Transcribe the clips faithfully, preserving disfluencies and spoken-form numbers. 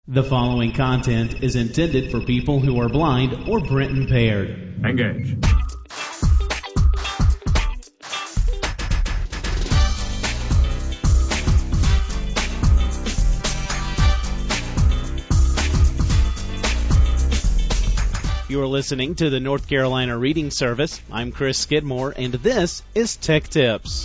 The following content is intended for people who are blind or print impaired. Engage. You are listening to the North Carolina Reading Service. I'm Chris Skidmore, and this is Tech Tips.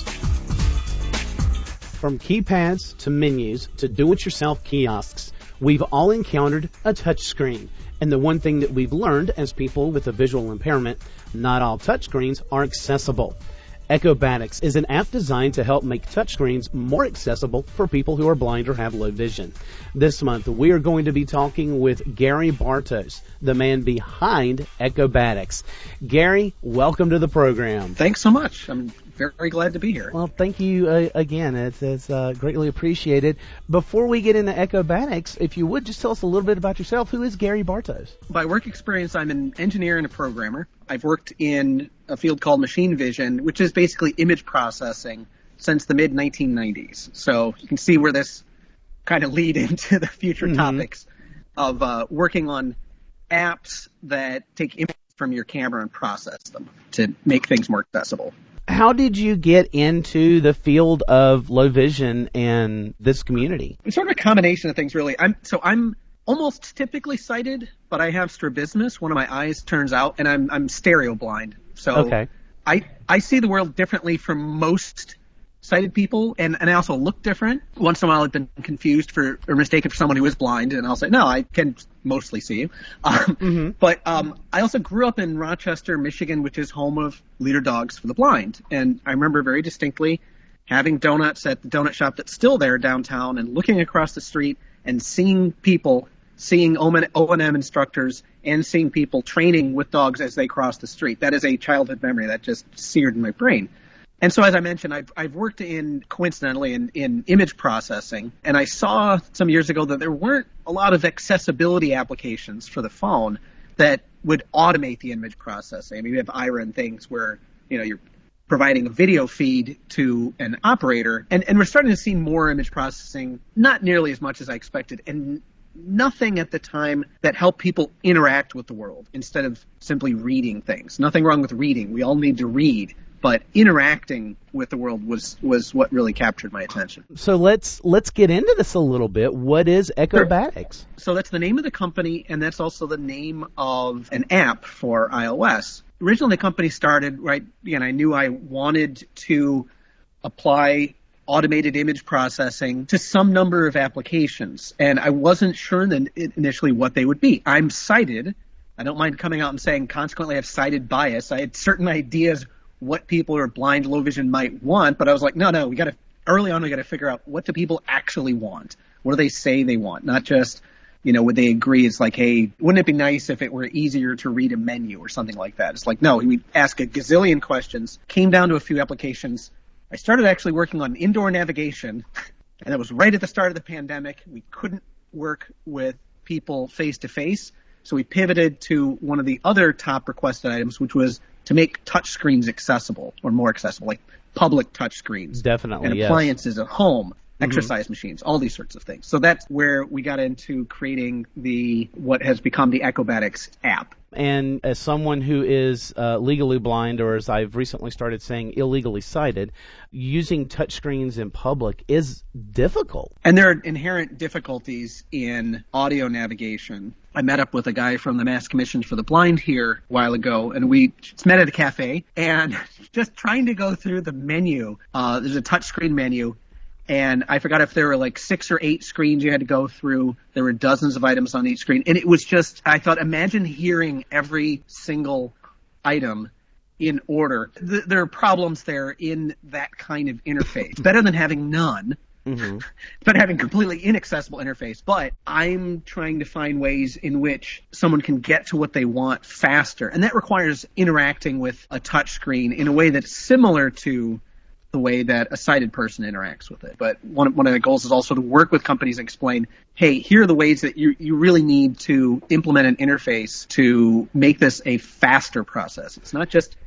From keypads to menus to do-it-yourself kiosks, we've all encountered a touchscreen. And the one thing that we've learned as people with a visual impairment, not all touchscreens are accessible. Echobatics is an app designed to help make touchscreens more accessible for people who are blind or have low vision. This month, we are going to be talking with Gary Bartos, the man behind Echobatics. Gary, welcome to the program. Thanks so much. I'm very glad to be here. Well, thank you uh, again. It's, it's uh, greatly appreciated. Before we get into Echobatics, if you would, just tell us a little bit about yourself. Who is Gary Bartos? By work experience, I'm an engineer and a programmer. I've worked in a field called machine vision, which is basically image processing, since the mid nineteen nineties. So you can see where this kind of lead into the future mm-hmm. topics of uh, working on apps that take images from your camera and process them to make things more accessible. How did you get into the field of low vision and this community? It's sort of a combination of things, really. I'm so I'm almost typically sighted, but I have strabismus. One of my eyes turns out, and I'm I'm stereo blind. So okay. I I see the world differently from most sighted people, and, and I also look different. Once in a while I've been confused for or mistaken for someone who is blind, and I'll say, no, I can mostly see you. Um, mm-hmm. But um, I also grew up in Rochester, Michigan, which is home of Leader Dogs for the Blind. And I remember very distinctly having donuts at the donut shop that's still there downtown and looking across the street and seeing people, seeing O and M instructors and seeing people training with dogs as they cross the street. That is a childhood memory that just seared in my brain. And so, as I mentioned, I've, I've worked in, coincidentally, in, in image processing, and I saw some years ago that there weren't a lot of accessibility applications for the phone that would automate the image processing. I mean, we have Aira and things where, you know, you're providing a video feed to an operator, and, and we're starting to see more image processing, not nearly as much as I expected, and nothing at the time that helped people interact with the world instead of simply reading things. Nothing wrong with reading. We all need to read. But interacting with the world was, was what really captured my attention. So let's let's get into this a little bit. What is Echobatics? Sure. So that's the name of the company, and that's also the name of an app for iOS. Originally, the company started, right, again, I knew I wanted to apply automated image processing to some number of applications, and I wasn't sure then initially what they would be. I'm sighted. I don't mind coming out and saying, consequently, I have sighted bias. I had certain ideas what people who are blind, low vision might want, but I was like, no, no, we got to, early on, we got to figure out what do people actually want? What do they say they want? Not just, you know, would they agree? It's like, hey, wouldn't it be nice if it were easier to read a menu or something like that? It's like, no, we ask a gazillion questions, came down to a few applications. I started actually working on indoor navigation, and it was right at the start of the pandemic. We couldn't work with people face to face, so we pivoted to one of the other top requested items, which was to make touchscreens accessible or more accessible, like public touchscreens. Definitely, and yes. appliances at home, Mm-hmm. exercise machines, all these sorts of things. So that's where we got into creating the what has become the Echobatics app. And as someone who is uh, legally blind, or as I've recently started saying, illegally sighted, using touchscreens in public is difficult. And there are inherent difficulties in audio navigation. I met up with a guy from the Mass Commission for the Blind here a while ago, and we just met at a cafe, and just trying to go through the menu. Uh, there's a touchscreen menu. And I forgot if there were like six or eight screens you had to go through. There were dozens of items on each screen. And it was just, I thought, imagine hearing every single item in order. Th- there are problems there in that kind of interface. Better than having none. Mm-hmm. But having completely inaccessible interface. But I'm trying to find ways in which someone can get to what they want faster. And that requires interacting with a touchscreen in a way that's similar to the way that a sighted person interacts with it. But one, one of the goals is also to work with companies and explain, hey, here are the ways that you, you really need to implement an interface to make this a faster process. It's not just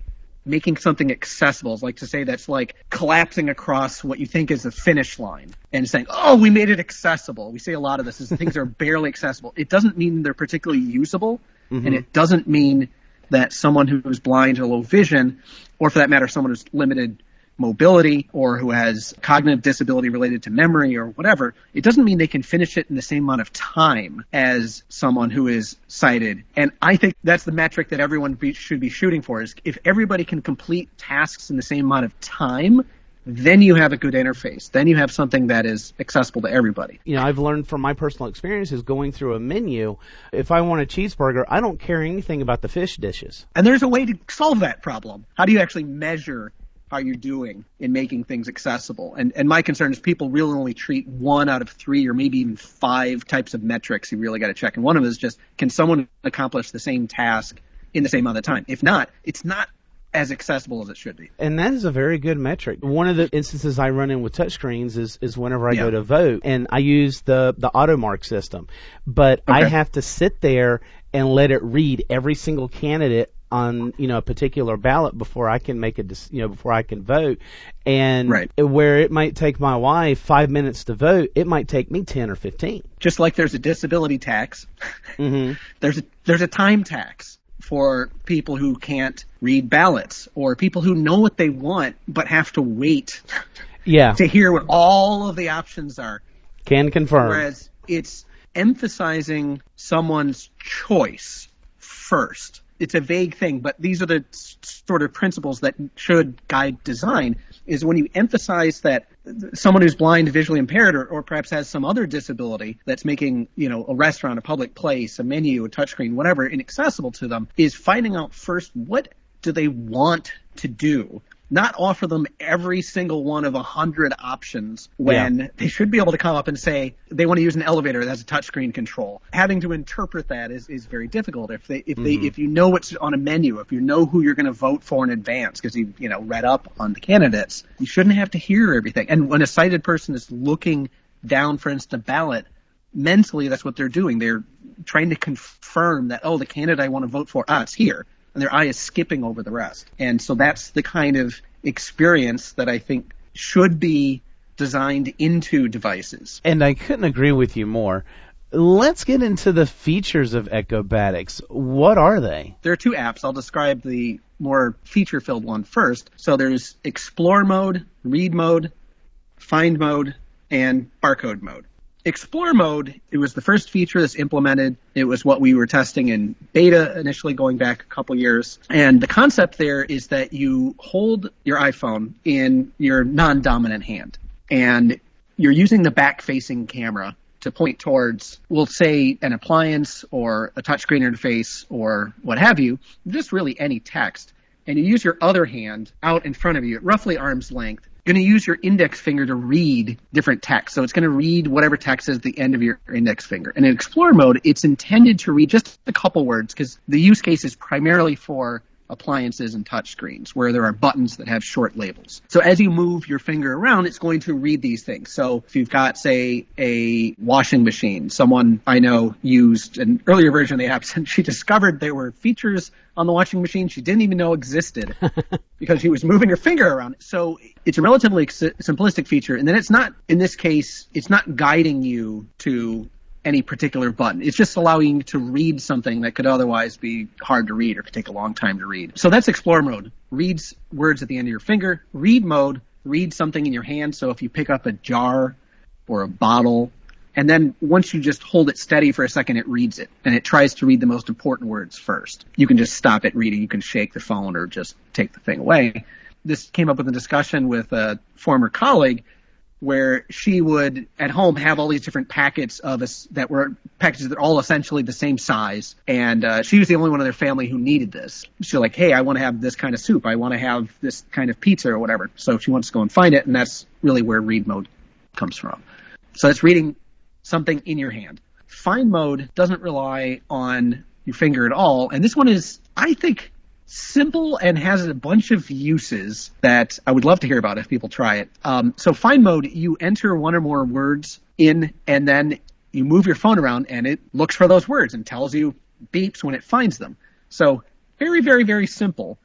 making something accessible is like to say that's like collapsing across what you think is a finish line and saying, oh, we made it accessible. We say a lot of this is things are barely accessible. It doesn't mean they're particularly usable, mm-hmm. and it doesn't mean that someone who is blind or low vision, or for that matter, someone who's limited mobility or who has cognitive disability related to memory or whatever, it doesn't mean they can finish it in the same amount of time as someone who is sighted. And I think that's the metric that everyone be, should be shooting for, is if everybody can complete tasks in the same amount of time, then you have a good interface. Then you have something that is accessible to everybody. You know, I've learned from my personal experiences going through a menu, if I want a cheeseburger, I don't care anything about the fish dishes. And there's a way to solve that problem. How do you actually measure how you're doing in making things accessible? And and my concern is people really only treat one out of three or maybe even five types of metrics you really got to check. And one of them is just, can someone accomplish the same task in the same amount of time? If not, it's not as accessible as it should be. And that is a very good metric. One of the instances I run in with touchscreens is, is whenever I yeah. go to vote, and I use the, the auto mark system. But okay. I have to sit there and let it read every single candidate on, you know, a particular ballot before I can make a, you know, before I can vote. And right. where it might take my wife five minutes to vote, it might take me ten or fifteen. Just like there's a disability tax, mm-hmm. there's a, there's a time tax for people who can't read ballots, or people who know what they want but have to wait yeah. to hear what all of the options are. Can confirm. Whereas it's emphasizing someone's choice first. It's a vague thing, but these are the sort of principles that should guide design, is when you emphasize that someone who's blind, visually impaired, or, or perhaps has some other disability that's making, you know, a restaurant, a public place, a menu, a touchscreen, whatever, inaccessible to them, is finding out first what do they want to do. Not offer them every single one of a hundred options when yeah. they should be able to come up and say they want to use an elevator that has a touchscreen control. Having to interpret that is, is very difficult. If they if mm-hmm. they if you know what's on a menu, if you know who you're going to vote for in advance because you you know read up on the candidates, you shouldn't have to hear everything. And when a sighted person is looking down, for instance, a ballot, mentally that's what they're doing. They're trying to confirm that, oh, the candidate I want to vote for, ah, it's here. And their eye is skipping over the rest. And so that's the kind of experience that I think should be designed into devices. And I couldn't agree with you more. Let's get into the features of Echobatics. What are they? There are two apps. I'll describe the more feature-filled one first. So there's Explore mode, Read mode, Find mode, and Barcode mode. Explore mode, it was the first feature that's implemented. It was what we were testing in beta initially going back a couple years. And the concept there is that you hold your iPhone in your non-dominant hand, and you're using the back-facing camera to point towards, we'll say, an appliance or a touchscreen interface or what have you, just really any text. And you use your other hand out in front of you at roughly arm's length. Going to use your index finger to read different text. So it's going to read whatever text is at the end of your index finger. And in Explore mode, it's intended to read just a couple words because the use case is primarily for appliances and touchscreens where there are buttons that have short labels. So as you move your finger around, it's going to read these things. So if you've got, say, a washing machine, someone I know used an earlier version of the app, and she discovered there were features on the washing machine she didn't even know existed because she was moving her finger around. So it's a relatively simplistic feature. And then it's not, in this case, it's not guiding you to any particular button. It's just allowing you to read something that could otherwise be hard to read or could take a long time to read. So that's Explore mode. Reads words at the end of your finger. Read mode, read something in your hand. So if you pick up a jar or a bottle, and then once you just hold it steady for a second, it reads it. And it tries to read the most important words first. You can just stop it reading. You can shake the phone or just take the thing away. This came up with a discussion with a former colleague where she would at home have all these different packets of us that were packages that are all essentially the same size. And uh, she was the only one in their family who needed this. She's like, hey, I want to have this kind of soup. I want to have this kind of pizza or whatever. So she wants to go and find it. And that's really where read mode comes from. So it's reading something in your hand. Find mode doesn't rely on your finger at all. And this one is, I think, simple and has a bunch of uses that I would love to hear about if people try it. Um, so Find mode, you enter one or more words in, and then you move your phone around, and it looks for those words and tells you, beeps when it finds them. So very, very, very simple.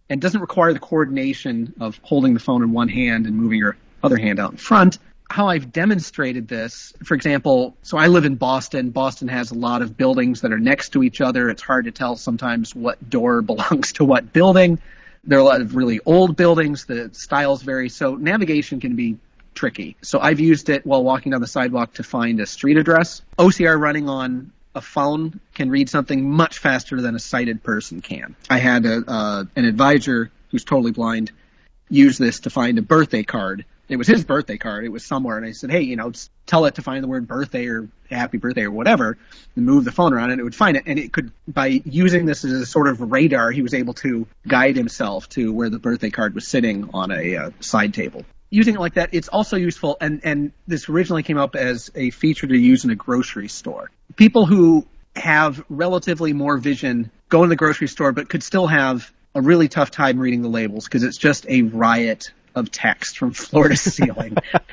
and doesn't require the coordination of holding the phone in one hand and moving your other hand out in front. How I've demonstrated this, for example, so I live in Boston. Boston has a lot of buildings that are next to each other. It's hard to tell sometimes what door belongs to what building. There are a lot of really old buildings. The styles vary, so navigation can be tricky. So I've used it while walking down the sidewalk to find a street address. O C R running on a phone can read something much faster than a sighted person can. I had a, uh, an advisor who's totally blind use this to find a birthday card. It was his birthday card. It was somewhere. And I said, hey, you know, tell it to find the word birthday or happy birthday or whatever, and move the phone around and it would find it. And it could, by using this as a sort of radar, he was able to guide himself to where the birthday card was sitting on a uh, side table. Using it like that, it's also useful. And, and this originally came up as a feature to use in a grocery store. People who have relatively more vision go in the grocery store, but could still have a really tough time reading the labels because it's just a riot of text from floor to ceiling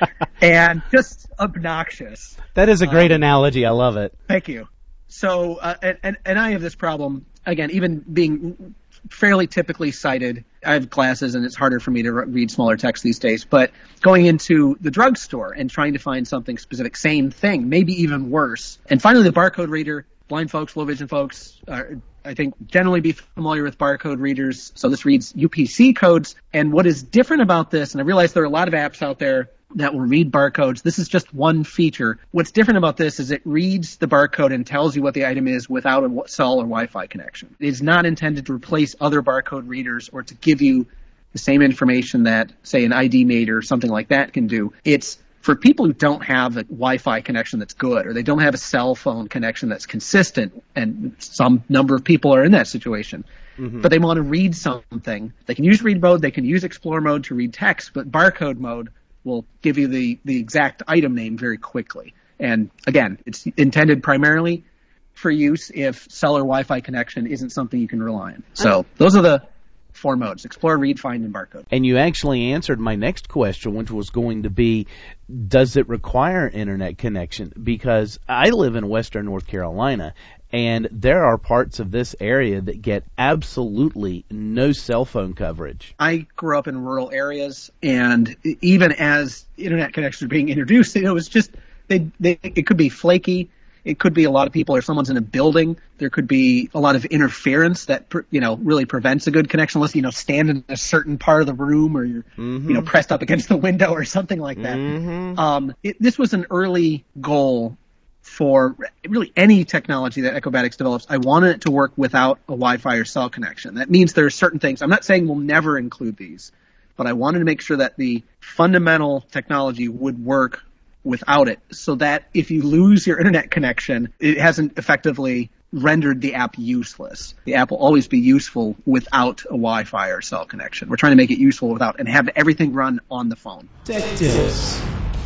and just obnoxious. That is a great um, analogy. I love it. Thank you. So, uh, and, and, and I have this problem, again, even being fairly typically sighted. I have glasses and it's harder for me to read smaller text these days, but going into the drugstore and trying to find something specific, same thing, maybe even worse. And finally, the barcode reader, blind folks, low vision folks, uh, I think generally be familiar with barcode readers. So this reads U P C codes. And what is different about this, and I realize there are a lot of apps out there that will read barcodes. This is just one feature. What's different about this is it reads the barcode and tells you what the item is without a cell or Wi-Fi connection. It is not intended to replace other barcode readers or to give you the same information that, say, an I D Mate or something like that can do. It's for people who don't have a Wi-Fi connection that's good, or they don't have a cell phone connection that's consistent, and some number of people are in that situation, mm-hmm. but they want to read something. They can use read mode, they can use explore mode to read text, but barcode mode will give you the, the exact item name very quickly. And again, it's intended primarily for use if cell or Wi-Fi connection isn't something you can rely on. So those are the four modes: explore, read, find, and barcode. And you actually answered my next question, which was going to be, does it require internet connection? Because I live in Western North Carolina, and there are parts of this area that get absolutely no cell phone coverage. I grew up in rural areas, and even as internet connections were being introduced, it was just, they, they, it could be flaky. It could be a lot of people, or someone's in a building. There could be a lot of interference that, you know, really prevents a good connection unless, you know, stand in a certain part of the room, or you're, mm-hmm. you know, pressed up against the window or something like that. Mm-hmm. Um, it, this was an early goal for really any technology that Echobatics develops. I wanted it to work without a Wi-Fi or cell connection. That means there are certain things. I'm not saying we'll never include these, but I wanted to make sure that the fundamental technology would work without it, so that if you lose your internet connection, it hasn't effectively rendered the app useless. The app will always be useful without a Wi-Fi or cell connection. We're trying to make it useful without, and have everything run on the phone. Tech Tips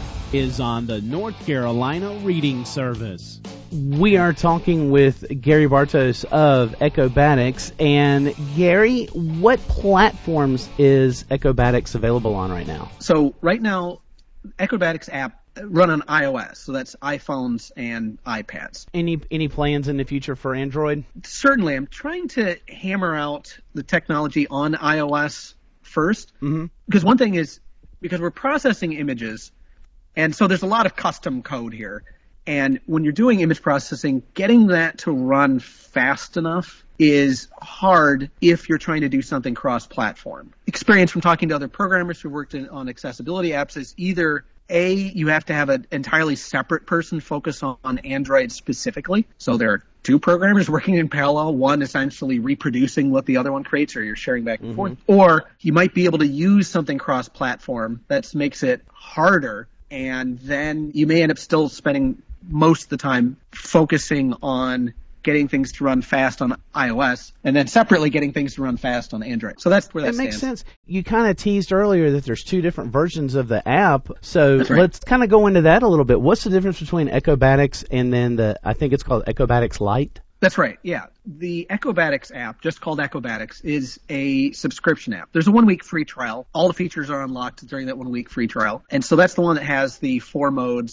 is on the North Carolina Reading Service. We are talking with Gary Bartos of Echobatics. And Gary, what platforms is Echobatics available on right now? So right now, Echobatics app run on iOS, so that's iPhones and iPads. Any any plans in the future for Android? Certainly. I'm trying to hammer out the technology on iOS first, mm-hmm. because one thing is, because we're processing images, and so there's a lot of custom code here, and when you're doing image processing, getting that to run fast enough is hard if you're trying to do something cross-platform. Experience from talking to other programmers who worked in, on accessibility apps is either A, you have to have an entirely separate person focus on, on Android specifically. So there are two programmers working in parallel, one essentially reproducing what the other one creates, or you're sharing back and mm-hmm. forth. Or you might be able to use something cross-platform that makes it harder, and then you may end up still spending most of the time focusing on getting things to run fast on iOS, and then separately getting things to run fast on Android. So that's where that, that makes stands. sense. You kind of teased earlier that there's two different versions of the app, so right. let's kind of go into that a little bit. What's the difference between Echobatics and then the, I think it's called Echobatics Lite? That's right, yeah. The Echobatics app, just called Echobatics, is a subscription app. There's a one-week free trial. All the features are unlocked during that one-week free trial. And so that's the one that has the four modes,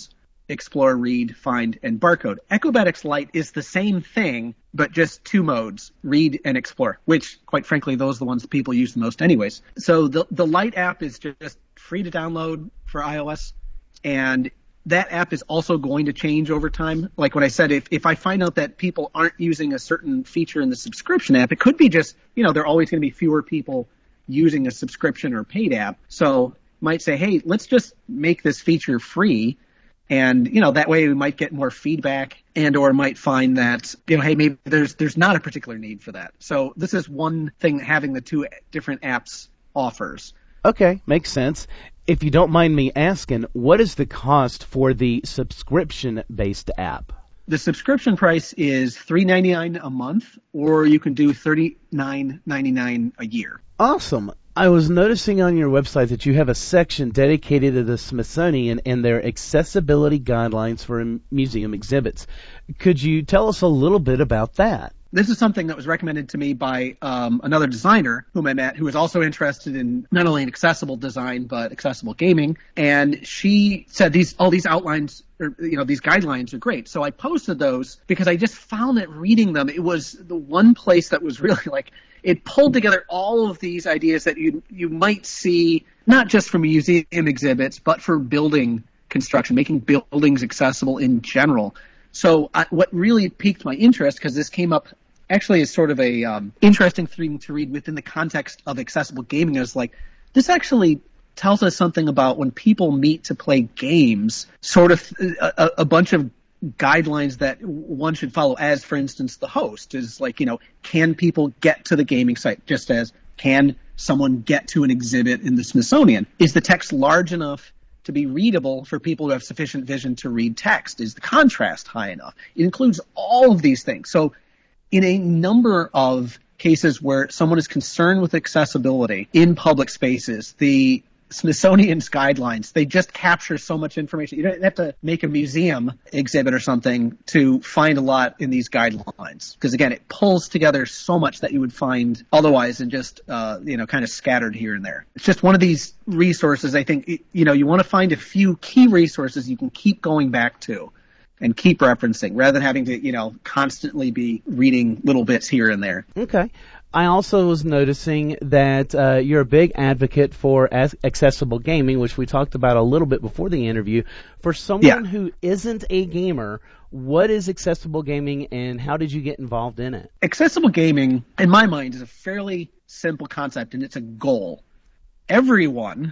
explore, read, find, and barcode. Ecobetics Lite is the same thing, but just two modes, read and explore, which, quite frankly, those are the ones that people use the most anyways. So the, the Lite app is just free to download for iOS, and that app is also going to change over time. Like what I said, if, if I find out that people aren't using a certain feature in the subscription app, it could be just, you know, there are always going to be fewer people using a subscription or paid app. So might say, hey, let's just make this feature free. And, you know, that way we might get more feedback and or might find that, you know, hey, maybe there's there's not a particular need for that. So this is one thing having the two different apps offers. Okay, makes sense. If you don't mind me asking, what is the cost for the subscription-based app? The subscription price is three dollars and ninety-nine cents a month, or you can do thirty-nine dollars and ninety-nine cents a year. Awesome. I was noticing on your website that you have a section dedicated to the Smithsonian and their accessibility guidelines for museum exhibits. Could you tell us a little bit about that? This is something that was recommended to me by um, another designer whom I met, who was also interested in not only in accessible design but accessible gaming. And she said these all these outlines, or, you know, these guidelines are great. So I posted those because I just found that reading them, it was the one place that was really like, it pulled together all of these ideas that you you might see not just for museum exhibits but for building construction, making buildings accessible in general. So I, what really piqued my interest, because this came up actually as sort of a um, interesting thing to read within the context of accessible gaming, is like, this actually tells us something about when people meet to play games, sort of a, a bunch of guidelines that one should follow, as, for instance, the host is like, you know, can people get to the gaming site, just as can someone get to an exhibit in the Smithsonian? Is the text large enough to be readable for people who have sufficient vision to read text? Is the contrast high enough? It includes all of these things. So in a number of cases where someone is concerned with accessibility in public spaces, the Smithsonian's guidelines, they just capture so much information. You don't have to make a museum exhibit or something to find a lot in these guidelines. Because again, it pulls together so much that you would find otherwise and just, uh, you know, kind of scattered here and there. It's just one of these resources. I think, you know, you want to find a few key resources you can keep going back to and keep referencing, rather than having to, you know, constantly be reading little bits here and there. Okay. I also was noticing that uh, you're a big advocate for as- accessible gaming, which we talked about a little bit before the interview. For someone yeah. who isn't a gamer, what is accessible gaming and how did you get involved in it? Accessible gaming, in my mind, is a fairly simple concept, and it's a goal. Everyone,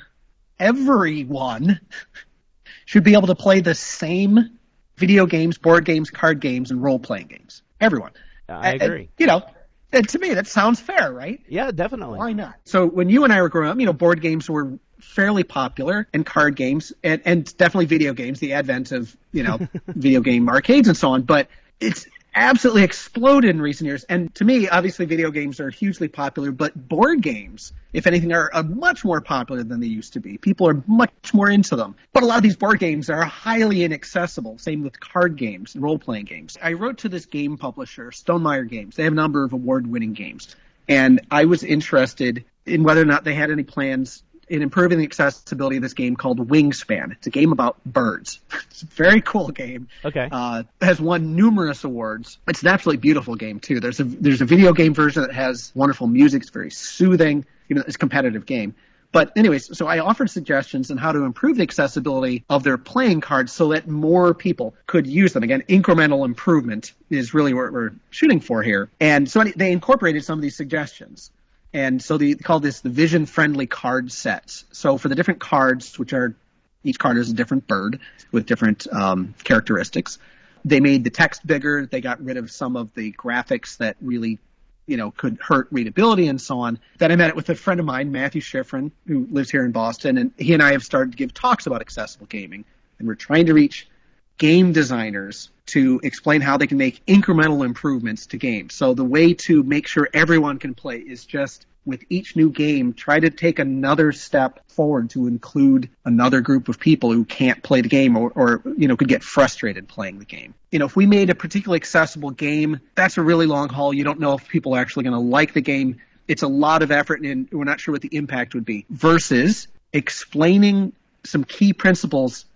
everyone should be able to play the same video games, board games, card games, and role-playing games. Everyone. I agree. And, you know, and to me, that sounds fair, right? Yeah, definitely. Why not? So when you and I were growing up, you know, board games were fairly popular, and card games, and, and definitely video games, the advent of, you know, video game arcades and so on. But it's absolutely exploded in recent years. And to me, obviously, video games are hugely popular, but board games, if anything, are, are much more popular than they used to be. People are much more into them. But a lot of these board games are highly inaccessible. Same with card games and role-playing games. I wrote to this game publisher, Stonemaier Games. They have a number of award-winning games. And I was interested in whether or not they had any plans in improving the accessibility of this game called Wingspan. It's a game about birds. It's a very cool game. Okay. Uh, has won numerous awards. It's an absolutely beautiful game too. There's a there's a video game version that has wonderful music. It's very soothing. You know, it's a competitive game. But anyways, so I offered suggestions on how to improve the accessibility of their playing cards so that more people could use them. Again, incremental improvement is really what we're shooting for here. And so they incorporated some of these suggestions. And so they call this the vision-friendly card sets. So for the different cards, which are, each card is a different bird with different um, characteristics, they made the text bigger. They got rid of some of the graphics that really, you know, could hurt readability and so on. Then I met it with a friend of mine, Matthew Schifrin, who lives here in Boston, and he and I have started to give talks about accessible gaming. And we're trying to reach game designers to explain how they can make incremental improvements to games. So the way to make sure everyone can play is just, with each new game, try to take another step forward to include another group of people who can't play the game or, or, you know, could get frustrated playing the game. You know, if we made a particularly accessible game, that's a really long haul. You don't know if people are actually going to like the game. It's a lot of effort, and we're not sure what the impact would be. Versus explaining some key principles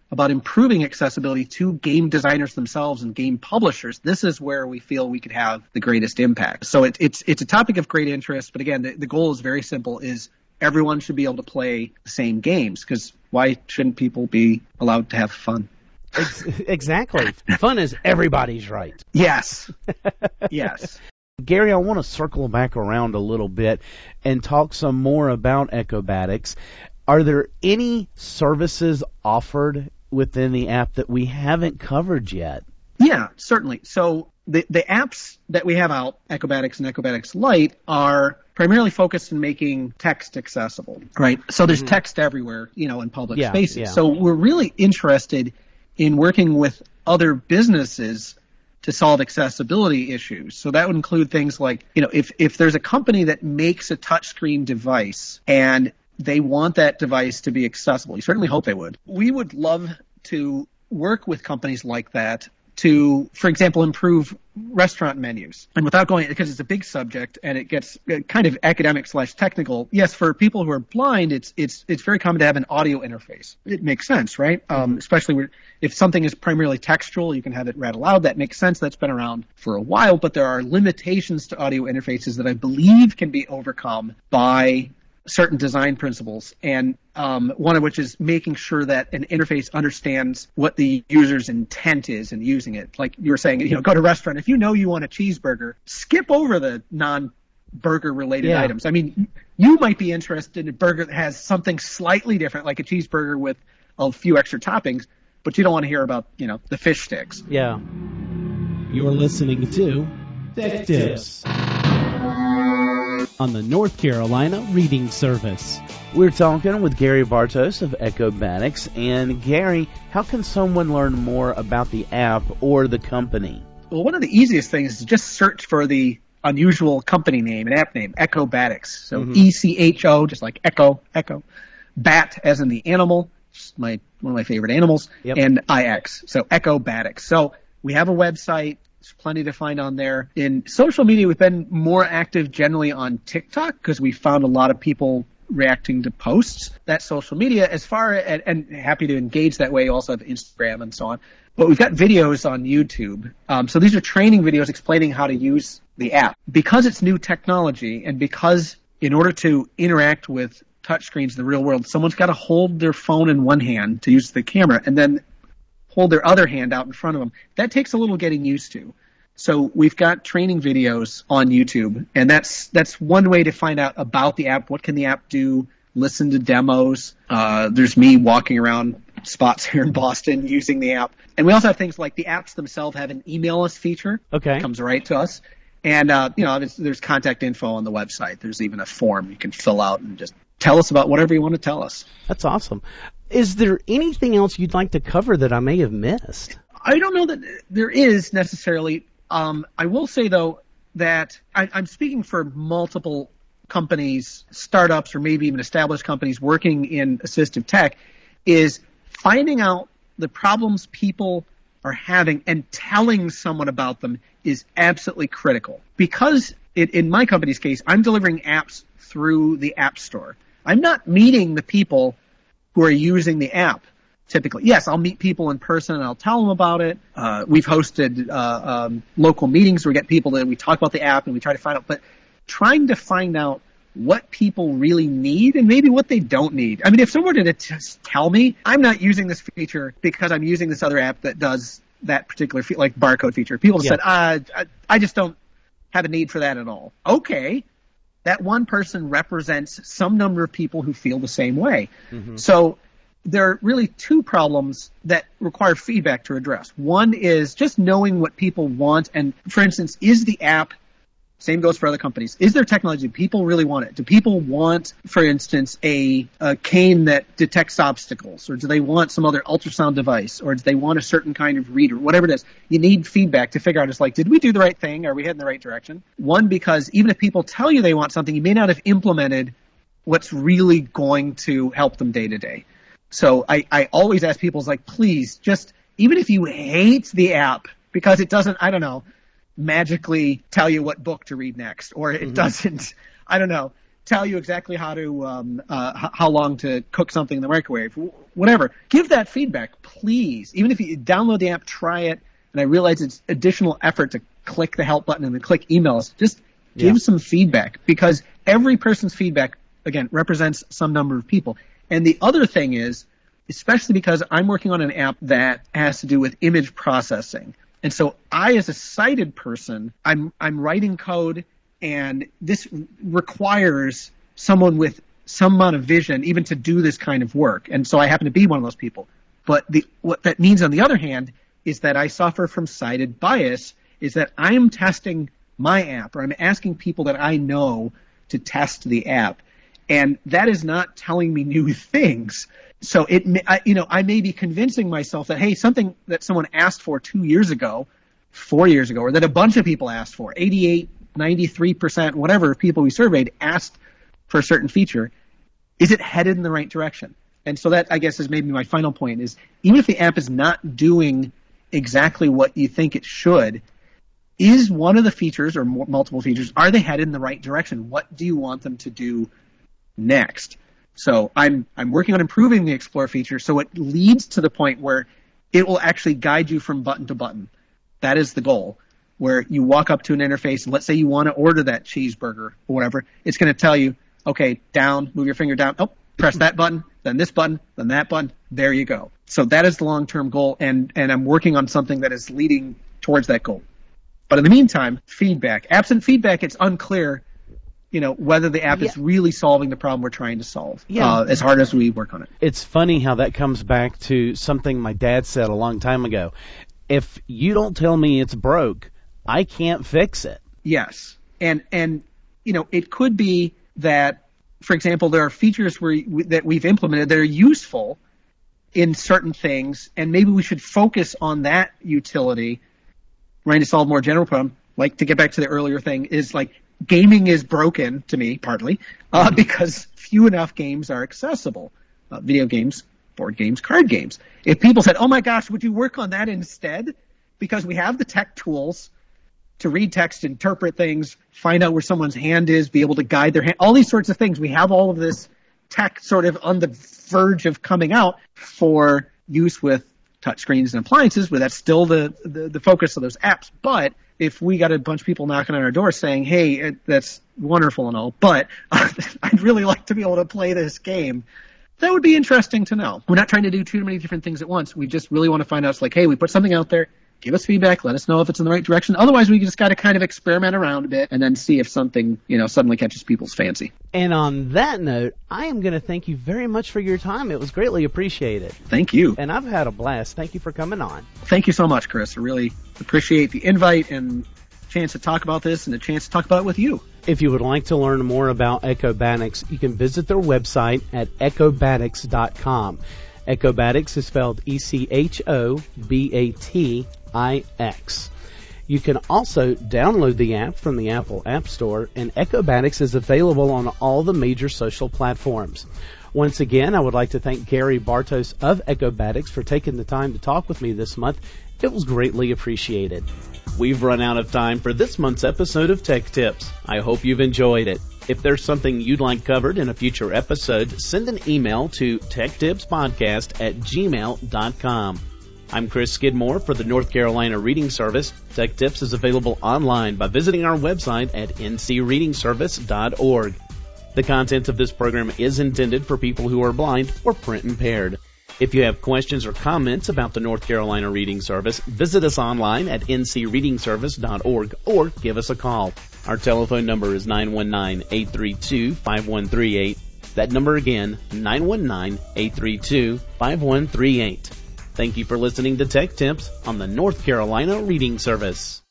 about improving accessibility to game designers themselves and game publishers, this is where we feel we could have the greatest impact. So it, it's it's a topic of great interest, but again, the, the goal is very simple, is everyone should be able to play the same games, because why shouldn't people be allowed to have fun? Exactly. Fun is everybody's right. Yes. Yes. Gary, I want to circle back around a little bit and talk some more about Echobatics. Are there any services offered within the app that we haven't covered yet? Yeah, certainly. So the, the apps that we have out, Echobatics and Echobatics Lite, are primarily focused on making text accessible, right? So there's mm-hmm. text everywhere, you know, in public yeah, spaces. Yeah. So we're really interested in working with other businesses to solve accessibility issues. So that would include things like, you know, if, if there's a company that makes a touchscreen device and they want that device to be accessible, you certainly hope they would. We would love to work with companies like that to, for example, improve restaurant menus. And without going, because it's a big subject and it gets kind of academic slash technical, yes, for people who are blind, it's it's it's very common to have an audio interface. It makes sense, right? Um, especially where, if something is primarily textual, you can have it read aloud. That makes sense. That's been around for a while, but there are limitations to audio interfaces that I believe can be overcome by certain design principles, and um, one of which is making sure that an interface understands what the user's intent is in using it. Like you were saying, you know, go to a restaurant. If you know you want a cheeseburger, skip over the non-burger related yeah. items. I mean, you might be interested in a burger that has something slightly different, like a cheeseburger with a few extra toppings, but you don't want to hear about, you know, the fish sticks. Yeah. You're listening to Tech Tips on the North Carolina Reading Service. We're talking with Gary Bartos of Echobatics. And Gary, how can someone learn more about the app or the company? Well, one of the easiest things is to just search for the unusual company name, an app name, Echobatics. So mm-hmm. E C H O, just like Echo, Echo. Bat as in the animal, my one of my favorite animals, yep. and I X. So Echobatics. So we have a website. There's plenty to find on there. In social media, we've been more active generally on TikTok because we found a lot of people reacting to posts. That's social media. As far as, and happy to engage that way. You also have Instagram and so on. But we've got videos on YouTube. Um, so these are training videos explaining how to use the app. Because it's new technology and because in order to interact with touchscreens in the real world, someone's got to hold their phone in one hand to use the camera and then hold their other hand out in front of them. That takes a little getting used to. So we've got training videos on YouTube, and that's that's one way to find out about the app. What can the app do? Listen to demos. Uh, there's me walking around spots here in Boston using the app. And we also have things like the apps themselves have an email us feature. Okay. It comes right to us. And, uh, you know, there's, there's contact info on the website. There's even a form you can fill out and just tell us about whatever you want to tell us. That's awesome. Is there anything else you'd like to cover that I may have missed? I don't know that there is necessarily. Um, I will say, though, that I, I'm speaking for multiple companies, startups, or maybe even established companies working in assistive tech, is finding out the problems people are having and telling someone about them is absolutely critical. Because it, in my company's case, I'm delivering apps through the App Store. I'm not meeting the people who are using the app typically. Yes, I'll meet people in person and I'll tell them about it. Uh, we've hosted uh, um, local meetings where we get people that we talk about the app and we try to find out, but trying to find out what people really need and maybe what they don't need. I mean, if someone were to just tell me, I'm not using this feature because I'm using this other app that does that particular, fe- like barcode feature. People yeah. said, uh, I, I just don't have a need for that at all. Okay. That one person represents some number of people who feel the same way. Mm-hmm. So there are really two problems that require feedback to address. One is just knowing what people want. And for instance, is the app, same goes for other companies, is there technology? Do people really want it? Do people want, for instance, a, a cane that detects obstacles? Or do they want some other ultrasound device? Or do they want a certain kind of reader? Whatever it is, you need feedback to figure out, it's like, did we do the right thing? Are we heading in the right direction? One, because even if people tell you they want something, you may not have implemented what's really going to help them day to day. So I, I always ask people, like, please, just, even if you hate the app because it doesn't, I don't know, magically tell you what book to read next, or it mm-hmm. doesn't, I don't know, tell you exactly how to um, uh, how long to cook something in the microwave, whatever. Give that feedback, please. Even if you download the app, try it, and I realize it's additional effort to click the help button and then click email us. Just give yeah. some feedback, because every person's feedback, again, represents some number of people. And the other thing is, especially because I'm working on an app that has to do with image processing. And so I, as a sighted person, I'm I'm writing code, and this requires someone with some amount of vision even to do this kind of work. And so I happen to be one of those people. But the, what that means, on the other hand, is that I suffer from sighted bias, is that I am testing my app, or I'm asking people that I know to test the app. And that is not telling me new things. So it, I, you know, I may be convincing myself that, hey, something that someone asked for two years ago, four years ago, or that a bunch of people asked for, eighty-eight, ninety-three percent, whatever people we surveyed asked for a certain feature, is it headed in the right direction? And so that, I guess, is maybe my final point, is even if the app is not doing exactly what you think it should, is one of the features, or more, multiple features, are they headed in the right direction? What do you want them to do next? So I'm I'm working on improving the Explore feature so it leads to the point where it will actually guide you from button to button. That is the goal, where you walk up to an interface, and let's say you want to order that cheeseburger or whatever. It's going to tell you, okay, down, move your finger down. Oh, press that button, then this button, then that button. There you go. So that is the long-term goal, and, and I'm working on something that is leading towards that goal. But in the meantime, feedback. Absent feedback, it's unclear, you know, whether the app yeah. is really solving the problem we're trying to solve, yeah. uh, as hard as we work on it. It's funny how that comes back to something my dad said a long time ago. If you don't tell me it's broke, I can't fix it. Yes. And, and you know, it could be that, for example, there are features where, that we've implemented that are useful in certain things, and maybe we should focus on that utility, trying to solve more general problem. Like, to get back to the earlier thing, is like, gaming is broken to me, partly, uh, because few enough games are accessible. Uh, video games, board games, card games. If people said, oh my gosh, would you work on that instead? Because we have the tech tools to read text, interpret things, find out where someone's hand is, be able to guide their hand, all these sorts of things. We have all of this tech sort of on the verge of coming out for use with touchscreens and appliances, but that's still the, the, the focus of those apps. But if we got a bunch of people knocking on our door saying, hey, it, that's wonderful and all, but uh, I'd really like to be able to play this game, that would be interesting to know. We're not trying to do too many different things at once. We just really want to find out, it's like, hey, we put something out there, give us feedback, let us know if it's in the right direction. Otherwise, we just got to kind of experiment around a bit and then see if something, you know, suddenly catches people's fancy. And on that note, I am going to thank you very much for your time. It was greatly appreciated. Thank you. And I've had a blast. Thank you for coming on. Thank you so much, Chris. I really appreciate the invite and chance to talk about this and a chance to talk about it with you. If you would like to learn more about Echobatics, you can visit their website at echobatics dot com. Echobatics is spelled E C H O B A T I X. You can also download the app from the Apple App Store, and Echobatics is available on all the major social platforms. Once again, I would like to thank Gary Bartos of Echobatics for taking the time to talk with me this month. It was greatly appreciated. We've run out of time for this month's episode of Tech Tips. I hope you've enjoyed it. If there's something you'd like covered in a future episode, send an email to techtipspodcast at gmail dot com. I'm Chris Skidmore for the North Carolina Reading Service. Tech Tips is available online by visiting our website at n c reading service dot org. The content of this program is intended for people who are blind or print impaired. If you have questions or comments about the North Carolina Reading Service, visit us online at n c reading service dot org or give us a call. Our telephone number is nine one nine, eight three two, five one three eight. That number again, nine one nine, eight three two, five one three eight. Thank you for listening to Tech Tips on the North Carolina Reading Service.